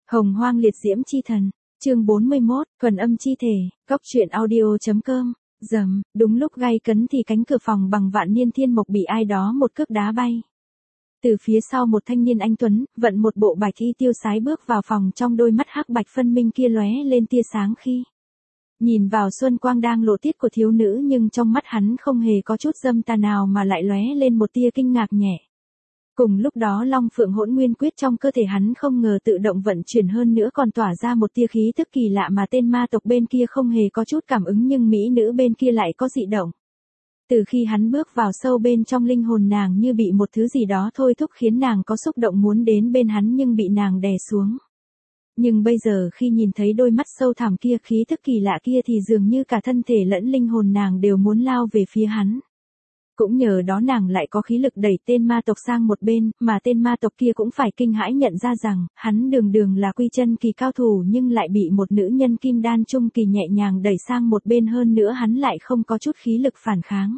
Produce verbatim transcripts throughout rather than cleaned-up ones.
Hồng Hoang liệt diễm chi thần, chương bốn mươi mốt, thuần âm chi thể, góc truyện audio.com, dầm, đúng lúc gay cấn thì cánh cửa phòng bằng vạn niên thiên mộc bị ai đó một cước đá bay. Từ phía sau một thanh niên anh tuấn, vận một bộ bạch y tiêu sái bước vào phòng, trong đôi mắt hắc bạch phân minh kia lóe lên tia sáng khi nhìn vào xuân quang đang lộ tiết của thiếu nữ, nhưng trong mắt hắn không hề có chút dâm tà nào mà lại lóe lên một tia kinh ngạc nhẹ. Cùng lúc đó Long Phượng Hỗn Nguyên Quyết trong cơ thể hắn không ngờ tự động vận chuyển, hơn nữa còn tỏa ra một tia khí tức kỳ lạ mà tên ma tộc bên kia không hề có chút cảm ứng, nhưng mỹ nữ bên kia lại có dị động. Từ khi hắn bước vào sâu bên trong linh hồn nàng, như bị một thứ gì đó thôi thúc khiến nàng có xúc động muốn đến bên hắn nhưng bị nàng đè xuống. Nhưng bây giờ khi nhìn thấy đôi mắt sâu thẳm kia, khí thức kỳ lạ kia, thì dường như cả thân thể lẫn linh hồn nàng đều muốn lao về phía hắn. Cũng nhờ đó nàng lại có khí lực đẩy tên ma tộc sang một bên, mà tên ma tộc kia cũng phải kinh hãi nhận ra rằng, hắn đường đường là quy chân kỳ cao thủ nhưng lại bị một nữ nhân kim đan trung kỳ nhẹ nhàng đẩy sang một bên, hơn nữa hắn lại không có chút khí lực phản kháng.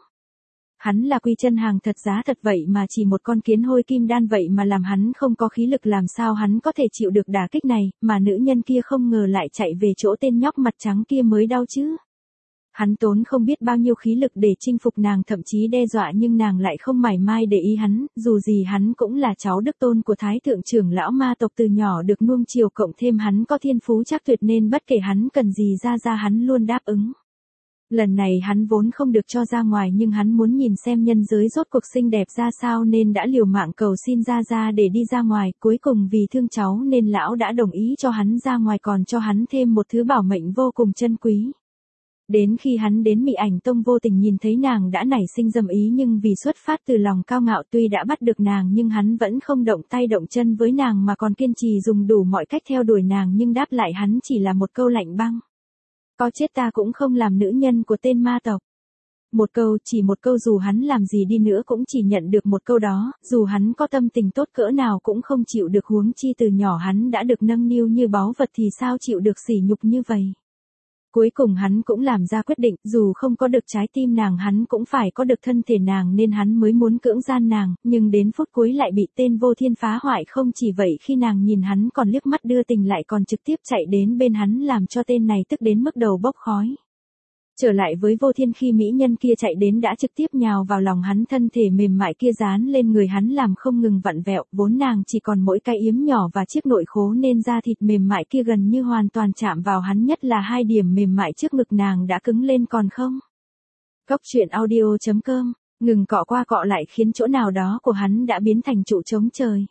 Hắn là quy chân hàng thật giá thật vậy mà chỉ một con kiến hôi kim đan vậy mà làm hắn không có khí lực, làm sao hắn có thể chịu được đả kích này, mà nữ nhân kia không ngờ lại chạy về chỗ tên nhóc mặt trắng kia mới đau chứ. Hắn tốn không biết bao nhiêu khí lực để chinh phục nàng, thậm chí đe dọa, nhưng nàng lại không mảy may để ý hắn, dù gì hắn cũng là cháu đích tôn của Thái thượng trưởng lão ma tộc, từ nhỏ được nuông chiều, cộng thêm hắn có thiên phú chắc tuyệt nên bất kể hắn cần gì ra ra hắn luôn đáp ứng. Lần này hắn vốn không được cho ra ngoài, nhưng hắn muốn nhìn xem nhân giới rốt cuộc xinh đẹp ra sao nên đã liều mạng cầu xin ra ra để đi ra ngoài, cuối cùng vì thương cháu nên lão đã đồng ý cho hắn ra ngoài, còn cho hắn thêm một thứ bảo mệnh vô cùng chân quý. Đến khi hắn đến Mị Ảnh Tông vô tình nhìn thấy nàng đã nảy sinh dâm ý, nhưng vì xuất phát từ lòng cao ngạo, tuy đã bắt được nàng nhưng hắn vẫn không động tay động chân với nàng mà còn kiên trì dùng đủ mọi cách theo đuổi nàng, nhưng đáp lại hắn chỉ là một câu lạnh băng. Có chết ta cũng không làm nữ nhân của tên ma tộc. Một câu, chỉ một câu, dù hắn làm gì đi nữa cũng chỉ nhận được một câu đó, dù hắn có tâm tình tốt cỡ nào cũng không chịu được, huống chi từ nhỏ hắn đã được nâng niu như báu vật thì sao chịu được sỉ nhục như vậy. Cuối cùng hắn cũng làm ra quyết định, dù không có được trái tim nàng hắn cũng phải có được thân thể nàng, nên hắn mới muốn cưỡng gian nàng, nhưng đến phút cuối lại bị tên Vô Thiên phá hoại. Không chỉ vậy, khi nàng nhìn hắn còn liếc mắt đưa tình lại còn trực tiếp chạy đến bên hắn, làm cho tên này tức đến mức đầu bốc khói. Trở lại với Vô Thiên, khi mỹ nhân kia chạy đến đã trực tiếp nhào vào lòng hắn, thân thể mềm mại kia dán lên người hắn làm không ngừng vặn vẹo, vốn nàng chỉ còn mỗi cái yếm nhỏ và chiếc nội khố nên da thịt mềm mại kia gần như hoàn toàn chạm vào hắn, nhất là hai điểm mềm mại trước ngực nàng đã cứng lên còn không. Góc truyện audio.com, ngừng cọ qua cọ lại khiến chỗ nào đó của hắn đã biến thành trụ trống trời.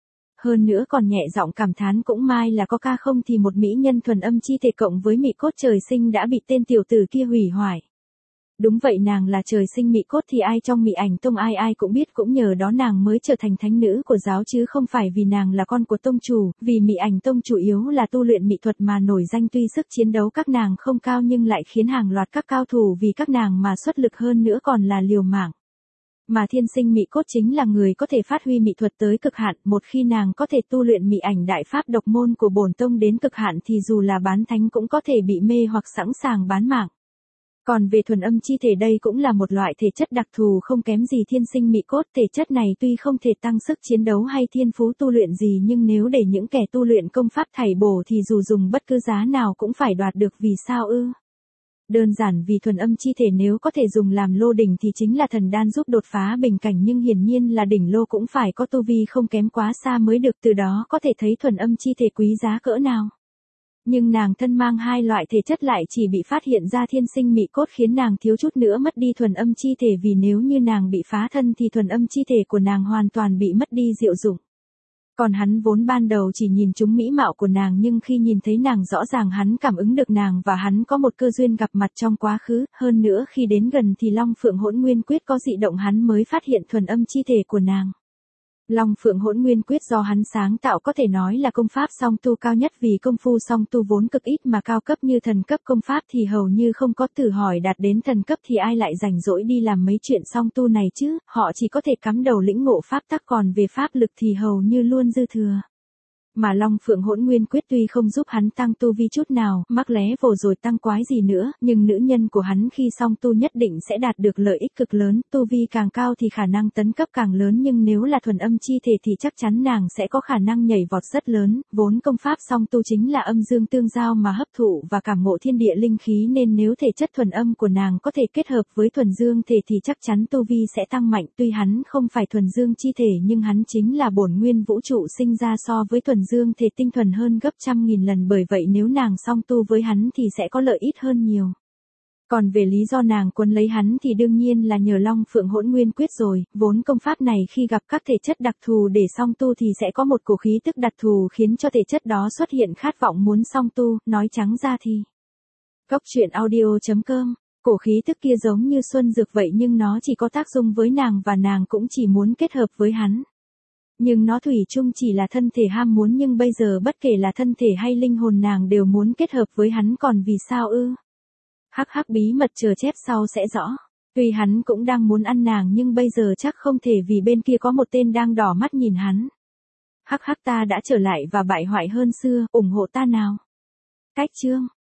Hơn nữa còn nhẹ giọng cảm thán, cũng may là có ca không thì một mỹ nhân thuần âm chi thể cộng với mị cốt trời sinh đã bị tên tiểu tử kia hủy hoại. Đúng vậy, nàng là trời sinh mị cốt thì ai trong Mị Ảnh Tông ai ai cũng biết, cũng nhờ đó nàng mới trở thành thánh nữ của giáo chứ không phải vì nàng là con của tông chủ, vì Mị Ảnh Tông chủ yếu là tu luyện mỹ thuật mà nổi danh, tuy sức chiến đấu các nàng không cao nhưng lại khiến hàng loạt các cao thủ vì các nàng mà xuất lực, hơn nữa còn là liều mạng. Mà thiên sinh mị cốt chính là người có thể phát huy mỹ thuật tới cực hạn, một khi nàng có thể tu luyện mị ảnh đại pháp độc môn của bổn tông đến cực hạn thì dù là bán thánh cũng có thể bị mê hoặc sẵn sàng bán mạng. Còn về thuần âm chi thể, đây cũng là một loại thể chất đặc thù không kém gì thiên sinh mị cốt, thể chất này tuy không thể tăng sức chiến đấu hay thiên phú tu luyện gì, nhưng nếu để những kẻ tu luyện công pháp thảy bổ thì dù dùng bất cứ giá nào cũng phải đoạt được. Vì sao ư? Đơn giản vì thuần âm chi thể nếu có thể dùng làm lô đỉnh thì chính là thần đan giúp đột phá bình cảnh, nhưng hiển nhiên là đỉnh lô cũng phải có tu vi không kém quá xa mới được, từ đó có thể thấy thuần âm chi thể quý giá cỡ nào. Nhưng nàng thân mang hai loại thể chất lại chỉ bị phát hiện ra thiên sinh mị cốt, khiến nàng thiếu chút nữa mất đi thuần âm chi thể, vì nếu như nàng bị phá thân thì thuần âm chi thể của nàng hoàn toàn bị mất đi diệu dụng. Còn hắn vốn ban đầu chỉ nhìn trúng mỹ mạo của nàng, nhưng khi nhìn thấy nàng rõ ràng hắn cảm ứng được nàng và hắn có một cơ duyên gặp mặt trong quá khứ, hơn nữa khi đến gần thì Long Phượng Hỗn Nguyên Quyết có dị động, hắn mới phát hiện thuần âm chi thể của nàng. Long Phượng Hỗn Nguyên Quyết do hắn sáng tạo có thể nói là công pháp song tu cao nhất, vì công phu song tu vốn cực ít mà cao cấp như thần cấp công pháp thì hầu như không có, thử hỏi đạt đến thần cấp thì ai lại rảnh rỗi đi làm mấy chuyện song tu này chứ, họ chỉ có thể cắm đầu lĩnh ngộ pháp tắc, còn về pháp lực thì hầu như luôn dư thừa. Mà Long Phượng Hỗn Nguyên Quyết tuy không giúp hắn tăng tu vi chút nào, mắc lé vồ rồi tăng quái gì nữa, nhưng nữ nhân của hắn khi song tu nhất định sẽ đạt được lợi ích cực lớn, tu vi càng cao thì khả năng tấn cấp càng lớn, nhưng nếu là thuần âm chi thể thì chắc chắn nàng sẽ có khả năng nhảy vọt rất lớn, vốn công pháp song tu chính là âm dương tương giao mà hấp thụ và cảm ngộ thiên địa linh khí, nên nếu thể chất thuần âm của nàng có thể kết hợp với thuần dương thể thì chắc chắn tu vi sẽ tăng mạnh, tuy hắn không phải thuần dương chi thể nhưng hắn chính là bổn nguyên vũ trụ sinh ra, so với thuần dương thể tinh thuần hơn gấp trăm nghìn lần, bởi vậy nếu nàng song tu với hắn thì sẽ có lợi ích hơn nhiều. Còn về lý do nàng quấn lấy hắn thì đương nhiên là nhờ Long Phượng Hỗn Nguyên Quyết rồi, vốn công pháp này khi gặp các thể chất đặc thù để song tu thì sẽ có một cổ khí tức đặc thù khiến cho thể chất đó xuất hiện khát vọng muốn song tu, nói trắng ra thì. Cốc truyện audio chấm com, cổ khí tức kia giống như xuân dược vậy nhưng nó chỉ có tác dụng với nàng và nàng cũng chỉ muốn kết hợp với hắn. Nhưng nó thủy chung chỉ là thân thể ham muốn, nhưng bây giờ bất kể là thân thể hay linh hồn nàng đều muốn kết hợp với hắn, còn vì sao ư? Hắc hắc, bí mật chờ chép sau sẽ rõ. Tuy hắn cũng đang muốn ăn nàng nhưng bây giờ chắc không thể vì bên kia có một tên đang đỏ mắt nhìn hắn. Hắc hắc, ta đã trở lại và bại hoại hơn xưa, ủng hộ ta nào. Cách chương